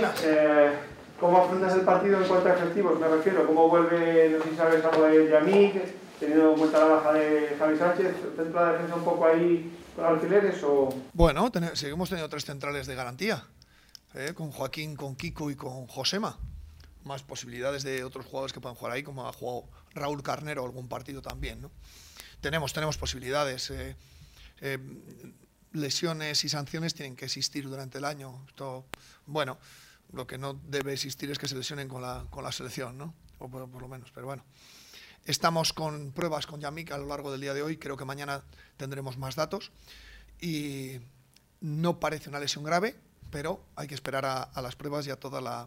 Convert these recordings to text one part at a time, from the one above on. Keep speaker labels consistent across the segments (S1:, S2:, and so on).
S1: buenas.
S2: ¿Cómo afrontas el partido en cuanto a efectivos? Me refiero, ¿cómo vuelve, no sé si sabes algo de Yamik, teniendo en cuenta la baja de Javi Sánchez, centra la defensa un poco ahí con alfileres o...?
S1: Bueno, seguimos teniendo 3 centrales de garantía, con Joaquín, con Kiko y con Josema. Más posibilidades de otros jugadores que puedan jugar ahí, como ha jugado Raúl Carnero algún partido también, ¿no? Tenemos posibilidades. Lesiones y sanciones tienen que existir durante el año. Esto, bueno, lo que no debe existir es que se lesionen con la selección, ¿no? O por lo menos, pero bueno. Estamos con pruebas con Yamik a lo largo del día de hoy. Creo que mañana tendremos más datos. Y no parece una lesión grave, pero hay que esperar a las pruebas y a toda la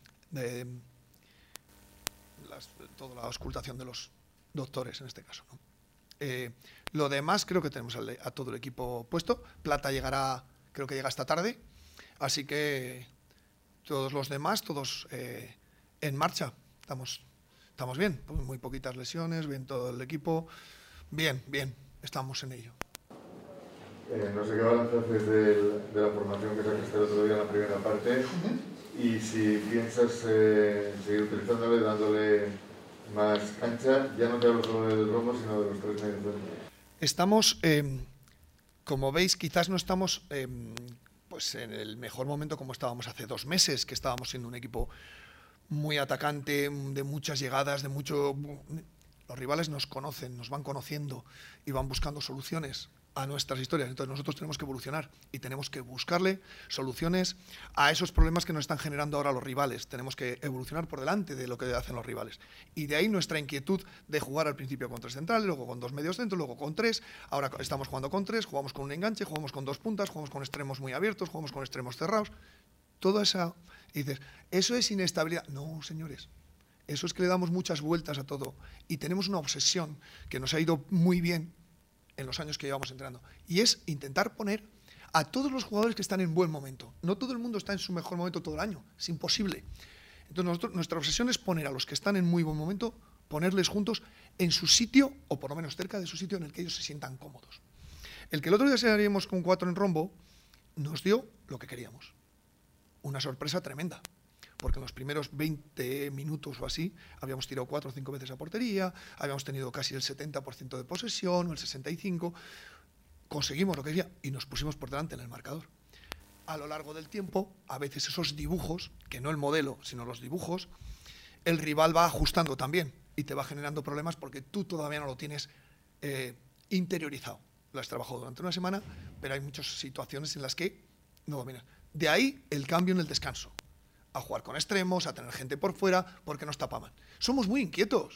S1: auscultación de los doctores en este caso, ¿no? Lo demás creo que tenemos a todo el equipo puesto. Plata llegará, creo que llega esta tarde, así que todos los demás, todos en marcha. Estamos bien, muy poquitas lesiones, bien todo el equipo, bien, estamos en ello.
S3: No sé qué balance haces de la formación que sacaste el otro día en la primera parte y si piensas seguir utilizándole, dándole más cancha. Ya no te hablo solo del rombo, sino de los 3 medios.
S1: Estamos, como veis, quizás no estamos pues en el mejor momento como estábamos hace 2 meses, que estábamos siendo un equipo muy atacante, de muchas llegadas, los rivales nos conocen, nos van conociendo y van buscando soluciones a nuestras historias. Entonces nosotros tenemos que evolucionar y tenemos que buscarle soluciones a esos problemas que nos están generando ahora los rivales. Tenemos que evolucionar por delante de lo que hacen los rivales. Y de ahí nuestra inquietud de jugar al principio con 3 centrales, luego con 2 medios centros, luego con 3. Ahora estamos jugando con 3, jugamos con un enganche, jugamos con 2 puntas, jugamos con extremos muy abiertos, jugamos con extremos cerrados. Toda esa... Y dices, ¿eso es inestabilidad? No, señores. Eso es que le damos muchas vueltas a todo. Y tenemos una obsesión que nos ha ido muy bien en los años que llevamos entrenando, y es intentar poner a todos los jugadores que están en buen momento. No todo el mundo está en su mejor momento todo el año, es imposible. Entonces nuestra obsesión es poner a los que están en muy buen momento, ponerles juntos en su sitio, o por lo menos cerca de su sitio en el que ellos se sientan cómodos. El que el otro día salíamos con 4 en rombo nos dio lo que queríamos, una sorpresa tremenda. Porque en los primeros 20 minutos o así habíamos tirado 4 o 5 veces a portería, habíamos tenido casi el 70% de posesión o el 65%, conseguimos lo que quería y nos pusimos por delante en el marcador. A lo largo del tiempo, a veces esos dibujos, que no el modelo, sino los dibujos, el rival va ajustando también y te va generando problemas porque tú todavía no lo tienes interiorizado. Lo has trabajado durante una semana, pero hay muchas situaciones en las que no dominas. De ahí el cambio en el descanso. A jugar con extremos, a tener gente por fuera, porque nos tapaban. Somos muy inquietos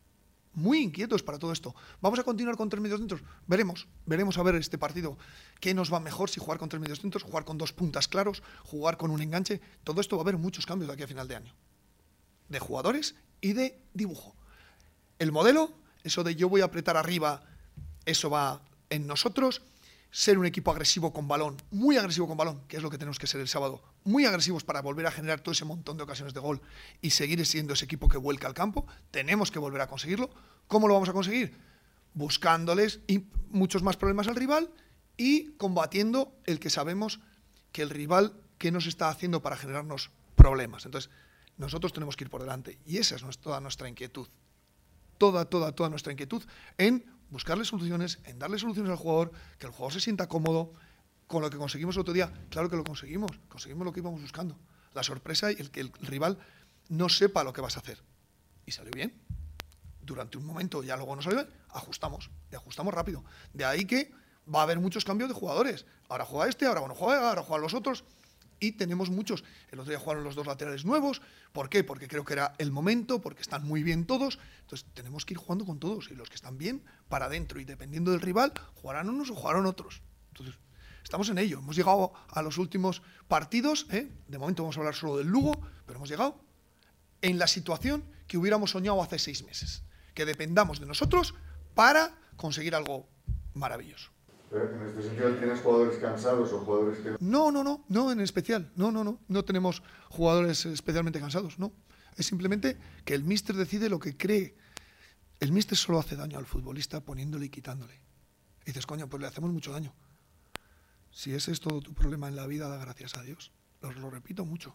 S1: para todo esto. ¿Vamos a continuar con 3 medios centros? Veremos a ver este partido. ¿Qué nos va mejor si jugar con 3 medios centros, jugar con 2 puntas claros, jugar con un enganche? Todo esto va a haber muchos cambios de aquí a final de año. De jugadores y de dibujo. El modelo, eso de yo voy a apretar arriba, eso va en nosotros. Ser un equipo agresivo con balón, muy agresivo con balón, que es lo que tenemos que ser el sábado, muy agresivos para volver a generar todo ese montón de ocasiones de gol y seguir siendo ese equipo que vuelca al campo. Tenemos que volver a conseguirlo. ¿Cómo lo vamos a conseguir? Buscándoles muchos más problemas al rival y combatiendo el que sabemos que el rival que nos está haciendo para generarnos problemas. Entonces, nosotros tenemos que ir por delante y esa es toda nuestra inquietud. Toda nuestra inquietud en buscarle soluciones, en darle soluciones al jugador, que el jugador se sienta cómodo. Con lo que conseguimos el otro día, claro que lo conseguimos lo que íbamos buscando. La sorpresa y el que el rival no sepa lo que vas a hacer. Y salió bien. Durante un momento ya luego no salió bien, ajustamos rápido. De ahí que va a haber muchos cambios de jugadores. Ahora juega este, ahora no juega, ahora juegan los otros. Y tenemos muchos. El otro día jugaron los 2 laterales nuevos. ¿Por qué? Porque creo que era el momento, porque están muy bien todos. Entonces tenemos que ir jugando con todos. Y los que están bien, para adentro. Y dependiendo del rival, jugarán unos o jugarán otros. Entonces, estamos en ello. Hemos llegado a los últimos partidos. De momento vamos a hablar solo del Lugo, pero hemos llegado en la situación que hubiéramos soñado hace 6 meses. Que dependamos de nosotros para conseguir algo maravilloso.
S3: ¿En este sentido tienes jugadores cansados o jugadores que...?
S1: No, en especial. No tenemos jugadores especialmente cansados, no. Es simplemente que el míster decide lo que cree. El míster solo hace daño al futbolista poniéndole y quitándole. Y dices, coño, pues le hacemos mucho daño. Si ese es todo tu problema en la vida, da gracias a Dios. Os lo repito mucho.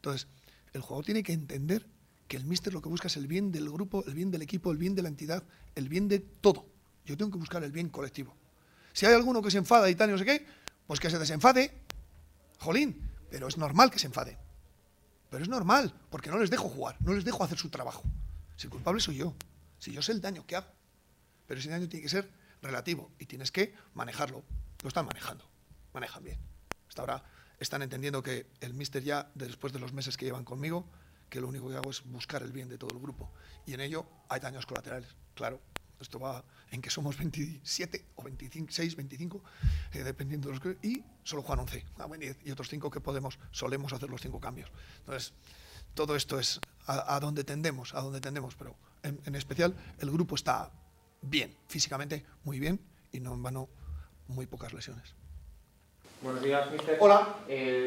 S1: Entonces, el jugador tiene que entender que el míster lo que busca es el bien del grupo, el bien del equipo, el bien de la entidad, el bien de todo. Yo tengo que buscar el bien colectivo. Si hay alguno que se enfada y tal y no sé qué, pues que se desenfade, jolín, pero es normal que se enfade. Pero es normal, porque no les dejo jugar, no les dejo hacer su trabajo. Si el culpable soy yo, si yo sé el daño que hago. Pero ese daño tiene que ser relativo y tienes que manejarlo. Lo están manejando, manejan bien. Hasta ahora están entendiendo que el míster ya, después de los meses que llevan conmigo, que lo único que hago es buscar el bien de todo el grupo. Y en ello hay daños colaterales, claro. Esto va en que somos 27 o 26, 25, dependiendo de los que... Y solo juegan 11, y otros 5 que solemos hacer los 5 cambios. Entonces, todo esto es a donde tendemos, pero en especial el grupo está bien, físicamente muy bien, y no en vano muy pocas lesiones.
S4: Buenos días, mister.
S1: Hola.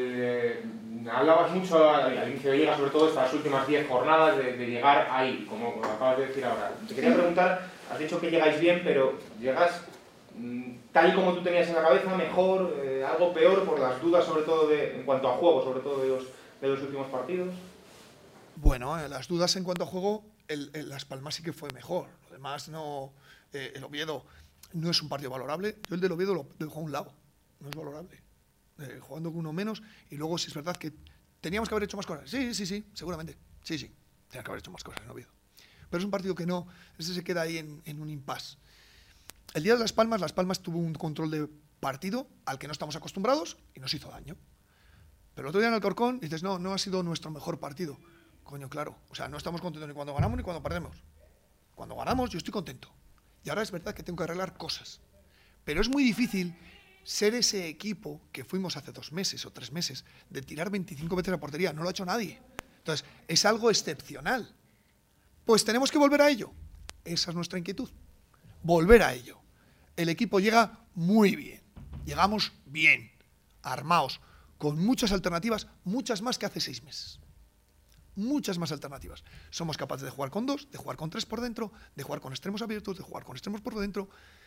S4: Hablabas mucho al inicio de Liga, sobre todo estas últimas 10 jornadas, de llegar ahí, como acabas de decir ahora. Te quería preguntar, has dicho que llegáis bien, pero ¿llegas tal y como tú tenías en la cabeza, mejor, algo peor, por las dudas, sobre todo en cuanto a juego, sobre todo de los últimos partidos?
S1: Bueno, las dudas en cuanto a juego, Las Palmas sí que fue mejor. Además, no, el Oviedo no es un partido valorable. Yo el del Oviedo lo dejo a un lado. No es valorable. Jugando con uno menos, y luego si es verdad que teníamos que haber hecho más cosas. Sí, seguramente. Sí, tenía que haber hecho más cosas en Oviedo. Pero es un partido que no, ese se queda ahí en un impasse. El día de Las Palmas tuvo un control de partido al que no estamos acostumbrados y nos hizo daño. Pero el otro día en Alcorcón dices, no ha sido nuestro mejor partido. Coño, claro. O sea, no estamos contentos ni cuando ganamos ni cuando perdemos. Cuando ganamos yo estoy contento. Y ahora es verdad que tengo que arreglar cosas. Pero es muy difícil ser ese equipo que fuimos hace 2 meses o 3 meses, de tirar 25 veces a la portería. No lo ha hecho nadie. Entonces, es algo excepcional. Pues tenemos que volver a ello. Esa es nuestra inquietud. Volver a ello. El equipo llega muy bien. Llegamos bien, armados, con muchas alternativas, muchas más que hace 6 meses. Muchas más alternativas. Somos capaces de jugar con 2, de jugar con 3 por dentro, de jugar con extremos abiertos, de jugar con extremos por dentro.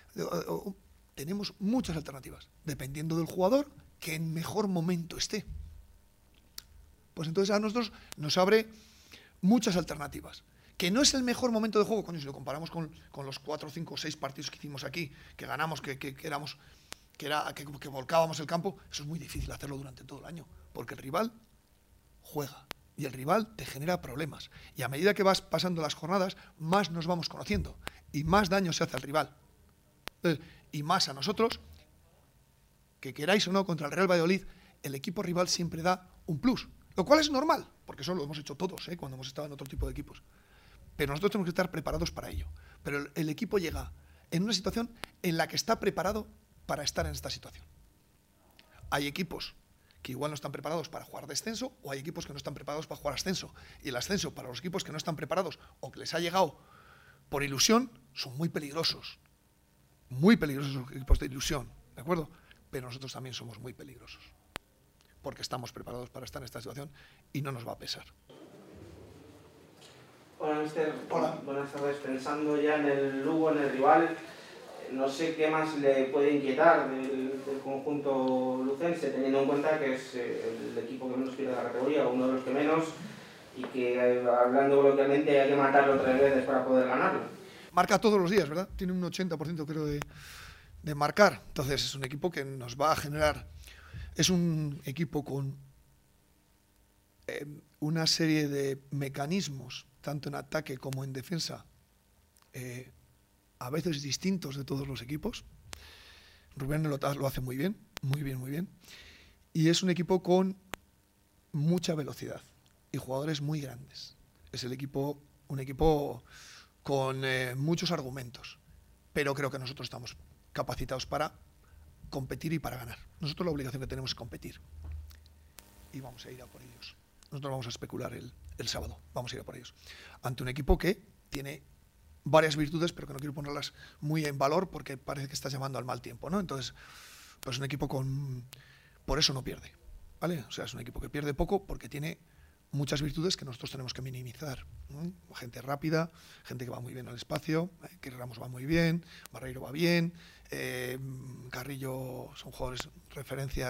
S1: Tenemos muchas alternativas, dependiendo del jugador que en mejor momento esté. Pues entonces a nosotros nos abre muchas alternativas. Que no es el mejor momento de juego, coño, si lo comparamos con los 4, 5, 6 partidos que hicimos aquí, que ganamos, que volcábamos el campo, eso es muy difícil hacerlo durante todo el año, porque el rival juega y el rival te genera problemas. Y a medida que vas pasando las jornadas, más nos vamos conociendo y más daño se hace al rival. Y más a nosotros, que queráis o no, contra el Real Valladolid, el equipo rival siempre da un plus, lo cual es normal, porque eso lo hemos hecho todos, cuando hemos estado en otro tipo de equipos. Pero nosotros tenemos que estar preparados para ello. Pero el equipo llega en una situación en la que está preparado para estar en esta situación. Hay equipos que igual no están preparados para jugar descenso, o hay equipos que no están preparados para jugar ascenso. Y el ascenso, para los equipos que no están preparados o que les ha llegado por ilusión, son muy peligrosos. Muy peligrosos los equipos de ilusión, ¿de acuerdo? Pero nosotros también somos muy peligrosos, porque estamos preparados para estar en esta situación y no nos va a pesar.
S5: Hola, mister.
S1: Hola.
S5: Buenas tardes. Pensando ya en el Lugo, en el rival, no sé qué más le puede inquietar del conjunto lucense, teniendo en cuenta que es el equipo que menos pierde la categoría, o uno de los que menos, y que, hablando coloquialmente, hay que matarlo 3 veces para poder ganarlo.
S1: Marca todos los días, ¿verdad? Tiene un 80% creo de marcar. Entonces es un equipo que nos va a generar... Es un equipo con una serie de mecanismos, tanto en ataque como en defensa, a veces distintos de todos los equipos. Rubén lo hace muy bien, muy bien, muy bien. Y es un equipo con mucha velocidad y jugadores muy grandes. Es un equipo con muchos argumentos, pero creo que nosotros estamos capacitados para competir y para ganar. Nosotros la obligación que tenemos es competir y vamos a ir a por ellos. Nosotros vamos a especular el sábado, vamos a ir a por ellos. Ante un equipo que tiene varias virtudes, pero que no quiero ponerlas muy en valor porque parece que estás llamando al mal tiempo, ¿no? Entonces, pues un equipo por eso no pierde, ¿vale? O sea, es un equipo que pierde poco porque tiene muchas virtudes que nosotros tenemos que minimizar, ¿no? Gente rápida, gente que va muy bien al espacio, que Ramos va muy bien, Barreiro va bien, Carrillo son jugadores referencias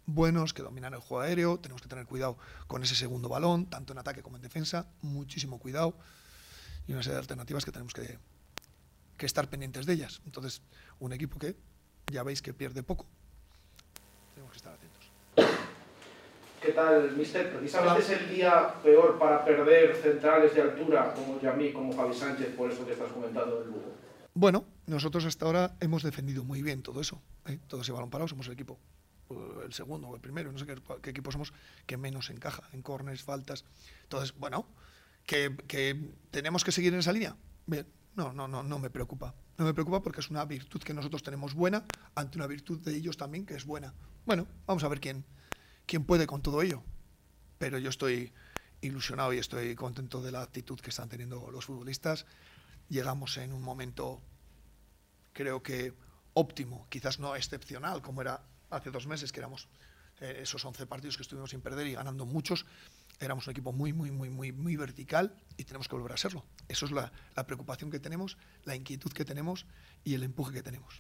S1: buenos, que dominan el juego aéreo, tenemos que tener cuidado con ese segundo balón, tanto en ataque como en defensa, muchísimo cuidado, y una serie de alternativas que tenemos que estar pendientes de ellas. Entonces, un equipo que ya veis que pierde poco, tenemos que estar atentos.
S2: ¿Qué tal, mister? Precisamente es el día peor para perder centrales de altura como Yamik, como Javi Sánchez, por eso que estás comentando del Lugo.
S1: Bueno, nosotros hasta ahora hemos defendido muy bien todo eso, ¿eh? Todo ese balón parado, somos el equipo, el segundo o el primero, no sé qué equipo somos, que menos encaja en córneres, faltas. Entonces, bueno, que tenemos que seguir en esa línea. Bien, no me preocupa. No me preocupa porque es una virtud que nosotros tenemos buena ante una virtud de ellos también que es buena. Bueno, vamos a ver quién puede con todo ello. Pero yo estoy ilusionado y estoy contento de la actitud que están teniendo los futbolistas. Llegamos en un momento, creo que óptimo, quizás no excepcional, como era hace 2 meses, que éramos esos 11 partidos que estuvimos sin perder y ganando muchos. Éramos un equipo muy vertical y tenemos que volver a serlo. Eso es la preocupación que tenemos, la inquietud que tenemos y el empuje que tenemos.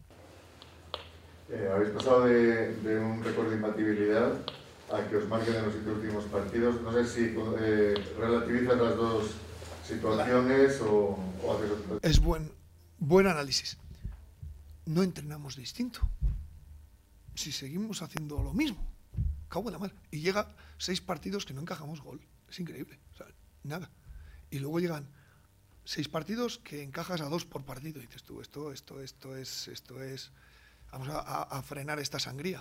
S3: Habéis pasado de un récord de imbatibilidad a que os marquen en los últimos partidos. No sé si relativizas las dos situaciones o haces otra.
S1: Es buen análisis. No entrenamos distinto. Si seguimos haciendo lo mismo, cago en la mar. Y llega 6 partidos que no encajamos gol. Es increíble. O sea, nada. Y luego llegan 6 partidos que encajas a 2 por partido. Y dices tú, esto es. Vamos a frenar esta sangría.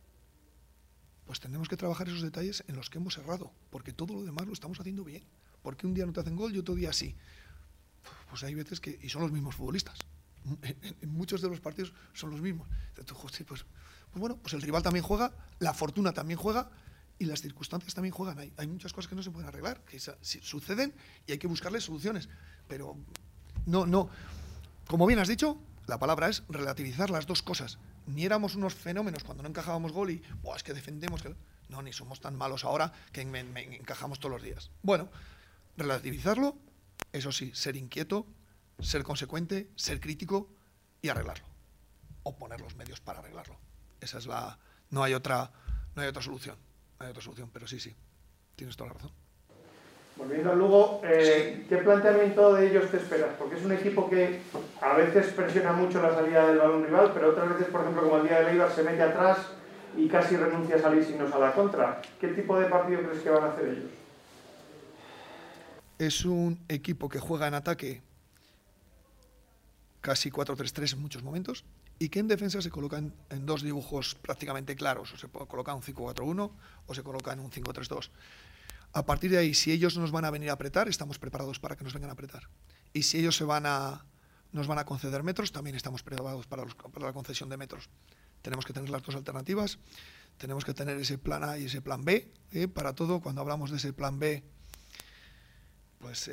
S1: Pues tenemos que trabajar esos detalles en los que hemos errado, porque todo lo demás lo estamos haciendo bien. Porque un día no te hacen gol y otro día sí. Pues hay veces que, y son los mismos futbolistas, en muchos de los partidos son los mismos. Entonces, pues bueno, pues el rival también juega, la fortuna también juega y las circunstancias también juegan. Hay muchas cosas que no se pueden arreglar, que suceden y hay que buscarles soluciones. Pero no, como bien has dicho, la palabra es relativizar las dos cosas. Ni éramos unos fenómenos cuando no encajábamos gol y es que defendemos. No, ni somos tan malos ahora que encajamos todos los días. Bueno, relativizarlo, eso sí, ser inquieto, ser consecuente, ser crítico y arreglarlo. O poner los medios para arreglarlo. Esa es no hay otra solución. No hay otra solución, pero sí, tienes toda la razón.
S2: Volviendo al Lugo,
S1: Sí.
S2: ¿Qué planteamiento de ellos te esperas? Porque es un equipo que a veces presiona mucho la salida del balón rival, pero otras veces, por ejemplo, como el día de Eibar, se mete atrás y casi renuncia a salir si no es a la contra. ¿Qué tipo de partido crees que van a hacer ellos?
S1: Es un equipo que juega en ataque casi 4-3-3 en muchos momentos y que en defensa se coloca en 2 dibujos prácticamente claros. O se coloca un 5-4-1 o se coloca en un 5-3-2. A partir de ahí, si ellos nos van a venir a apretar, estamos preparados para que nos vengan a apretar. Y si ellos nos van a conceder metros, también estamos preparados para la concesión de metros. Tenemos que tener las dos alternativas, tenemos que tener ese plan A y ese plan B. Para todo, cuando hablamos de ese plan B, pues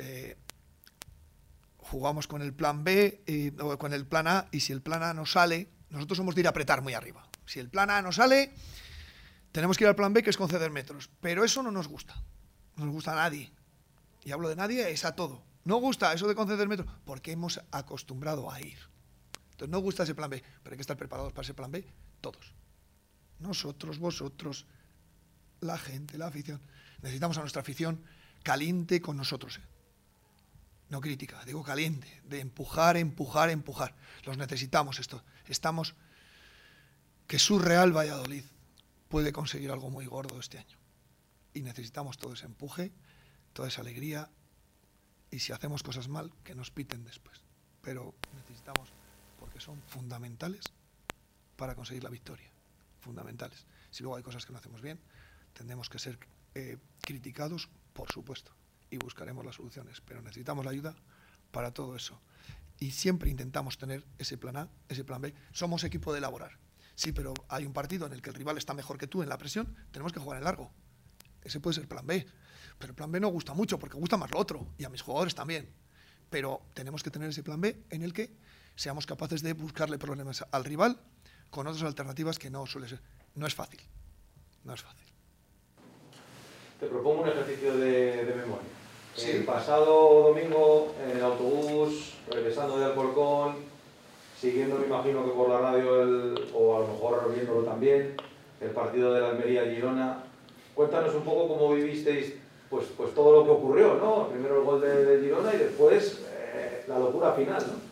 S1: jugamos con el plan B o con el plan A, y si el plan A no sale, nosotros somos de ir a apretar muy arriba. Si el plan A no sale, tenemos que ir al plan B, que es conceder metros. Pero eso no nos gusta. No nos gusta a nadie. Y hablo de nadie, es a todo. No gusta eso de conceder metros, porque hemos acostumbrado a ir. Entonces no gusta ese plan B, pero hay que estar preparados para ese plan B todos. Nosotros, vosotros, la gente, la afición. Necesitamos a nuestra afición caliente con nosotros. No crítica, digo caliente, de empujar. Los necesitamos esto. Estamos que su Real Valladolid puede conseguir algo muy gordo este año. Y necesitamos todo ese empuje, toda esa alegría. Y si hacemos cosas mal, que nos piten después. Pero necesitamos, porque son fundamentales para conseguir la victoria. Fundamentales. Si luego hay cosas que no hacemos bien, tendremos que ser criticados, por supuesto. Y buscaremos las soluciones. Pero necesitamos la ayuda para todo eso. Y siempre intentamos tener ese plan A, ese plan B. Somos equipo de elaborar. Sí, pero hay un partido en el que el rival está mejor que tú en la presión, tenemos que jugar en largo. Ese puede ser el plan B. Pero el plan B no gusta mucho, porque gusta más lo otro, y a mis jugadores también. Pero tenemos que tener ese plan B en el que seamos capaces de buscarle problemas al rival con otras alternativas que no suele ser. No es fácil. No es fácil.
S6: Te propongo un ejercicio de memoria.
S1: Sí.
S6: El pasado domingo, en el autobús, regresando de Alcorcón, siguiendo, me imagino que por la radio, o a lo mejor viéndolo también, el partido de la Almería-Girona. Cuéntanos un poco cómo vivisteis pues todo lo que ocurrió, ¿no? Primero el gol de Girona y después la locura final, ¿no?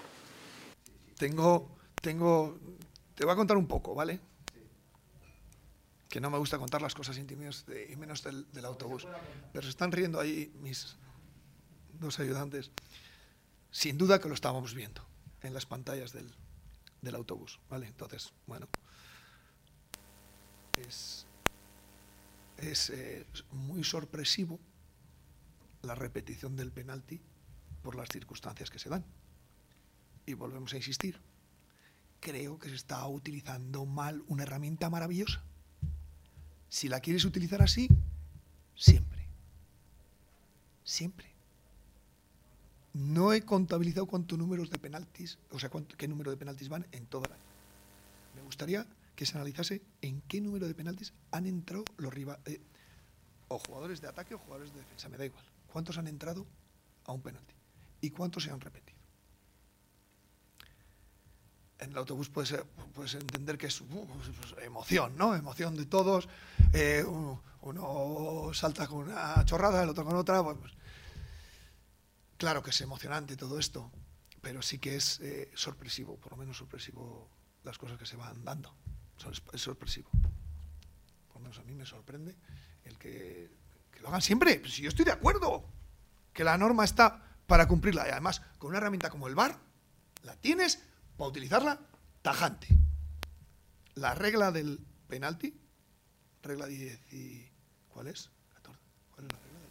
S1: Te voy a contar un poco, ¿vale? Que no me gusta contar las cosas íntimas y menos del autobús. Pero se están riendo ahí mis dos ayudantes. Sin duda que lo estábamos viendo en las pantallas del autobús, ¿vale? Entonces, bueno, es muy sorpresivo la repetición del penalti por las circunstancias que se dan. Y volvemos a insistir. Creo que se está utilizando mal una herramienta maravillosa. Si la quieres utilizar así, siempre. Siempre. No he contabilizado cuántos números de penaltis, o sea, qué número de penaltis van en todo el año. Me gustaría que se analizase en qué número de penaltis han entrado los rivales, o jugadores de ataque o jugadores de defensa, me da igual. ¿Cuántos han entrado a un penalti? ¿Y cuántos se han repetido? En el autobús puedes entender que es emoción, ¿no? Emoción de todos. Uno salta con una chorrada, el otro con otra. Pues, claro que es emocionante todo esto, pero sí que es sorpresivo, por lo menos sorpresivo las cosas que se van dando. Es sorpresivo. Por lo menos a mí me sorprende el que lo hagan siempre. Pues si yo estoy de acuerdo que la norma está para cumplirla y además con una herramienta como el VAR la tienes para utilizarla tajante. La regla del penalti, regla 10 y... ¿Cuál es? 14. ¿Cuál es la regla del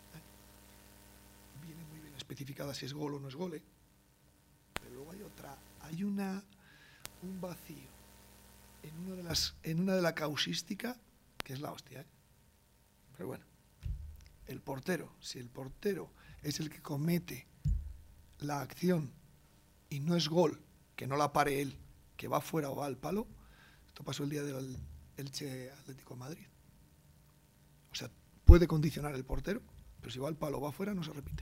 S1: Viene muy bien especificada si es gol o no es gol, ¿eh? Pero luego hay otra. Hay un vacío en una de la causística que es la hostia, ¿eh? Pero bueno, el portero, si el portero es el que comete la acción y no es gol, que no la pare él, que va fuera o va al palo. Esto pasó el día del Elche Atlético de Madrid. O sea, puede condicionar el portero, pero si va al palo o va fuera no se repite.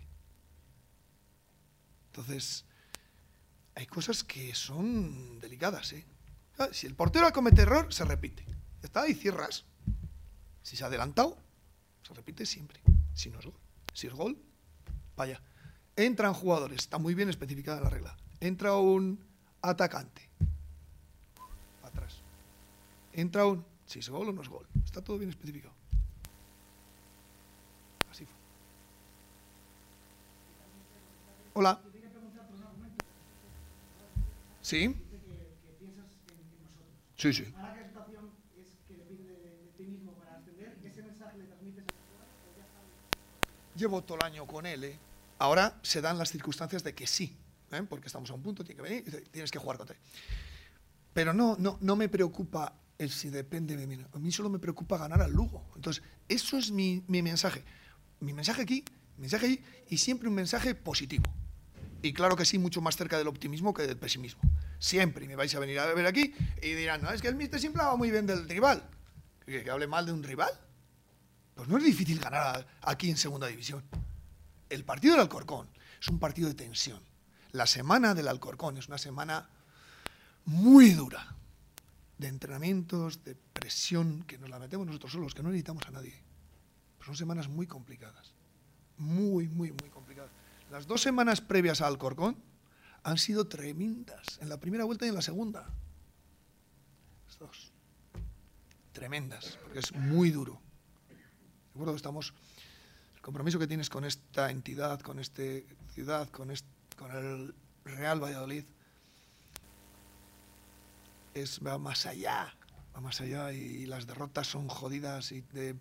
S1: Entonces, hay cosas que son delicadas, ¿eh? Si el portero comete error, se repite. Ya está, y cierras. Si se ha adelantado, se repite siempre. Si no es gol. Si es gol, vaya. Entran jugadores, está muy bien especificada la regla. Entra un atacante. Atrás. Entra un... Si es gol o no es gol. Está todo bien especificado. Así fue. Hola. ¿Sí? Sí, sí.
S7: Ahora que la situación es que depende de ti mismo para ascender, ¿ese mensaje le transmites al jugador o ya sabes?
S1: Llevo todo el año con él, ¿eh? Ahora se dan las circunstancias de que sí, ¿eh? Porque estamos a un punto, tiene que venir, tienes que jugar contra él. Pero no me preocupa el si depende de mí. A mí solo me preocupa ganar al Lugo. Entonces, eso es mi mensaje. Mi mensaje aquí, y siempre un mensaje positivo. Y claro que sí, mucho más cerca del optimismo que del pesimismo. Siempre. Y me vais a venir a ver aquí y dirán, no, es que el míster siempre habla muy bien del rival. ¿Que hable mal de un rival? Pues no es difícil ganar aquí en segunda división. El partido del Alcorcón es un partido de tensión. La semana del Alcorcón es una semana muy dura. De entrenamientos, de presión, que nos la metemos nosotros solos, que no necesitamos a nadie. Pues son semanas muy complicadas. Muy, muy, muy complicadas. Las 2 semanas previas al Alcorcón han sido tremendas, en la primera vuelta y en la segunda. Las 2. Tremendas, porque es muy duro. Recuerdo que estamos... El compromiso que tienes con esta entidad, con esta ciudad, con el Real Valladolid, va más allá, y las derrotas son jodidas y te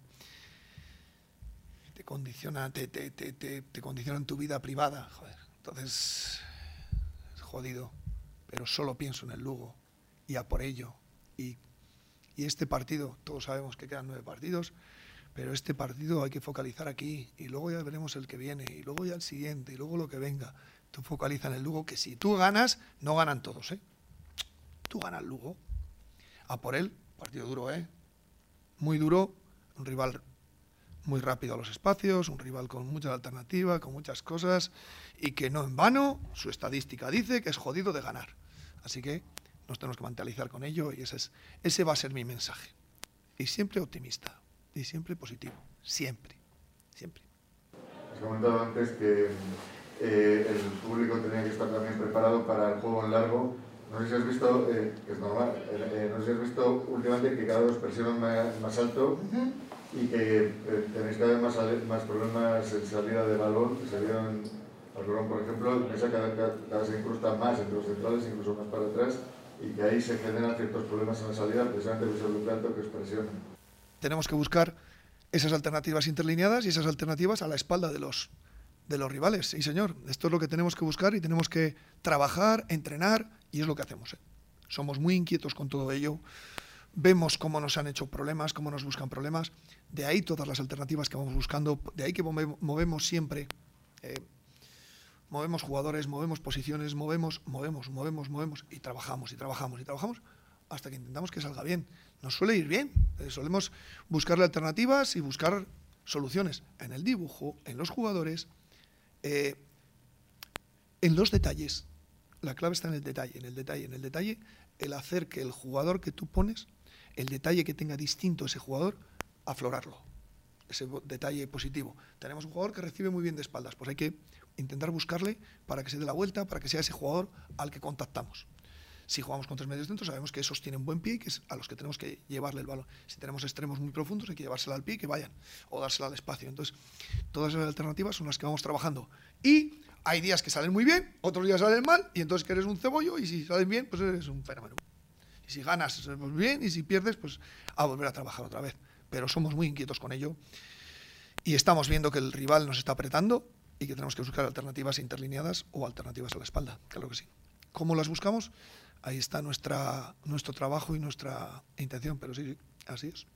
S1: condicionan tu vida privada, joder. Entonces, es jodido, pero solo pienso en el Lugo y a por ello. Y este partido, todos sabemos que quedan 9 partidos, pero este partido hay que focalizar aquí y luego ya veremos el que viene y luego ya el siguiente y luego lo que venga. Tú focaliza en el Lugo, que si tú ganas, no ganan todos, ¿eh? Tú ganas el Lugo. A por él, partido duro, ¿eh? Muy duro, un rival muy rápido a los espacios, un rival con mucha alternativa, con muchas cosas, y que no en vano, su estadística dice que es jodido de ganar. Así que nos tenemos que mentalizar con ello y ese va a ser mi mensaje. y siempre optimista, y siempre positivo, siempre, siempre.
S3: Has comentado antes que el público tenía que estar también preparado para el juego en largo. No sé si has visto, que es normal, no sé si has visto últimamente que cada vez os presionan más alto y que tenéis cada vez más problemas en salida de balón, salida al balón, por ejemplo, esa cada vez se incrusta más entre los centrales, incluso más para atrás, y que ahí se generan ciertos problemas en la salida, precisamente por ese bloque alto que os presiona.
S1: Tenemos que buscar esas alternativas interlineadas y esas alternativas a la espalda de los rivales. Sí, señor, esto es lo que tenemos que buscar y tenemos que trabajar, entrenar, y es lo que hacemos. Somos muy inquietos con todo ello, vemos cómo nos han hecho problemas, cómo nos buscan problemas, de ahí todas las alternativas que vamos buscando, de ahí que movemos siempre, movemos jugadores, movemos posiciones, movemos, y trabajamos, hasta que intentamos que salga bien. Nos suele ir bien, solemos buscarle alternativas y buscar soluciones en el dibujo, en los jugadores, en los detalles. La clave está en el detalle, el hacer que el jugador que tú pones, el detalle que tenga distinto ese jugador, aflorarlo, ese detalle positivo. Tenemos un jugador que recibe muy bien de espaldas, pues hay que intentar buscarle para que se dé la vuelta, para que sea ese jugador al que contactamos. Si jugamos con 3 medios dentro, sabemos que esos tienen buen pie y que es a los que tenemos que llevarle el balón. Si tenemos extremos muy profundos, hay que llevársela al pie y que vayan, o dársela al espacio. Entonces, todas esas alternativas son las que vamos trabajando. Y hay días que salen muy bien, otros días salen mal, y entonces que eres un cebollo, y si salen bien, pues eres un fenómeno. Y si ganas, pues bien, y si pierdes, pues a volver a trabajar otra vez. Pero somos muy inquietos con ello, y estamos viendo que el rival nos está apretando, y que tenemos que buscar alternativas interlineadas o alternativas a la espalda, claro que sí. ¿Cómo las buscamos? Ahí está nuestro trabajo y nuestra intención, pero sí, así es.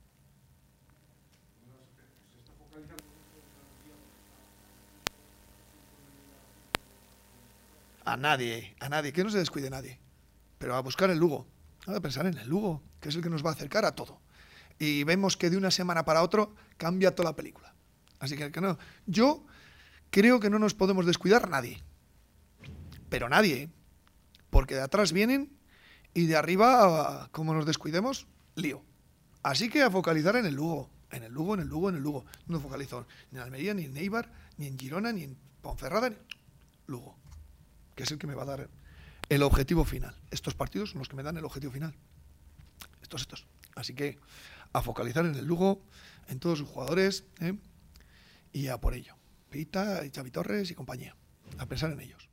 S1: A nadie, que no se descuide nadie, pero a buscar el Lugo, a pensar en el Lugo, que es el que nos va a acercar a todo. Y vemos que de una semana para otra cambia toda la película. Así que no, yo creo que no nos podemos descuidar nadie, pero nadie, porque de atrás vienen y de arriba, como nos descuidemos, lío. Así que a focalizar en el Lugo. No focalizo ni en Almería, ni en Eibar, ni en Girona, ni en Ponferrada, ni Lugo, que es el que me va a dar el objetivo final. Estos partidos son los que me dan el objetivo final. Estos. Así que a focalizar en el Lugo, en todos sus jugadores, y a por ello. Pita y Xavi Torres y compañía. A pensar en ellos.